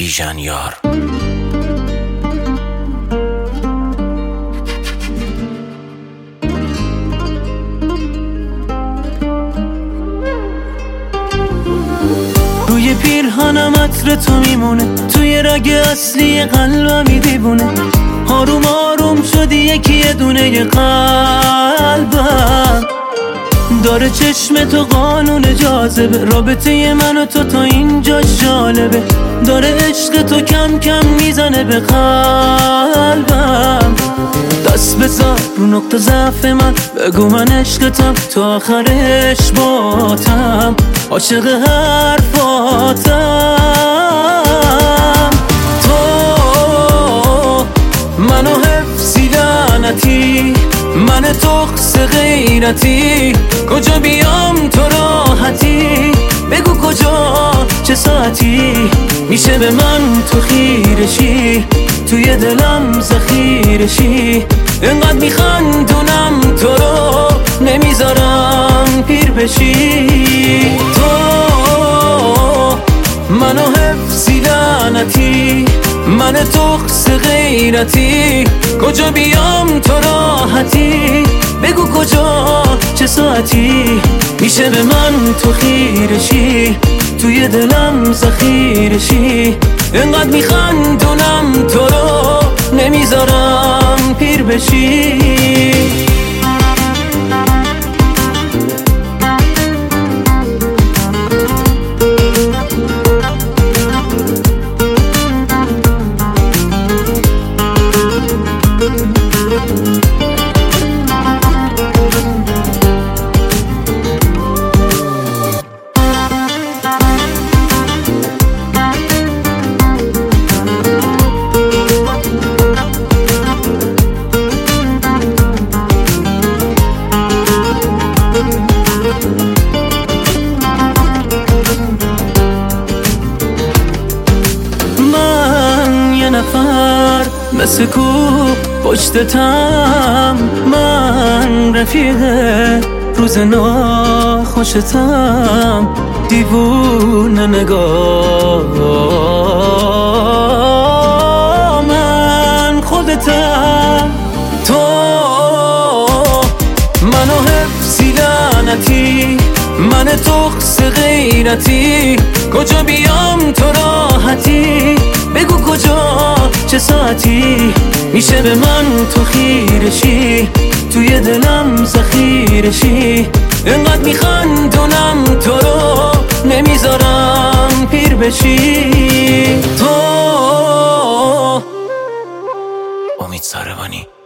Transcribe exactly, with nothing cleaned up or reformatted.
بیژن یار. روی پیرهنم عطر تو میمونه، توی رگ اصلی قلبم دیوونه. آروم آروم شدی یکی یه دونه قلبم، داره چشم تو قانون جاذبه. رابطه من و تو تا اینجا جالبه، داره عشق تو کم کم میزنه به قلبم. دست بذار رو نقطه ضعف من، بگو من عشقتم تا آخرش باتم، عاشق حرفاتم. تو منو حفظی لعنتی، من تخص غیرتی، کجا بیام تو راحتی؟ بگو کجا چه ساعتی میشه به من تو خیرشی، توی دلم ذخیرشی. انقدر میخندونم تو رو نمیذارم پیر بشی. تو منو حفظی لعنتی، من تخص غیرتی، کجا بیام تو راحتی؟ بگو کجا چه ساعتی میشه به من تو خیرشی، توی دلم ذخیرشی. انقدر میخندونم تو رو نمیذارم پیر بشی. نفر مثل کو پشتتم، من رفیق روز ناخوشتم، دیوونه نگاه من خودتم. تو منو حفظی لعنتی، من تخص غیرتی، کجا بیام تو راحتی؟ بگو کجا چه ساعتی میشه به من تو خیرشی، توی دلم ذخیرشی. انقدر میخندونم تو رو نمیذارم پیر بشی. تو امید ساربانی.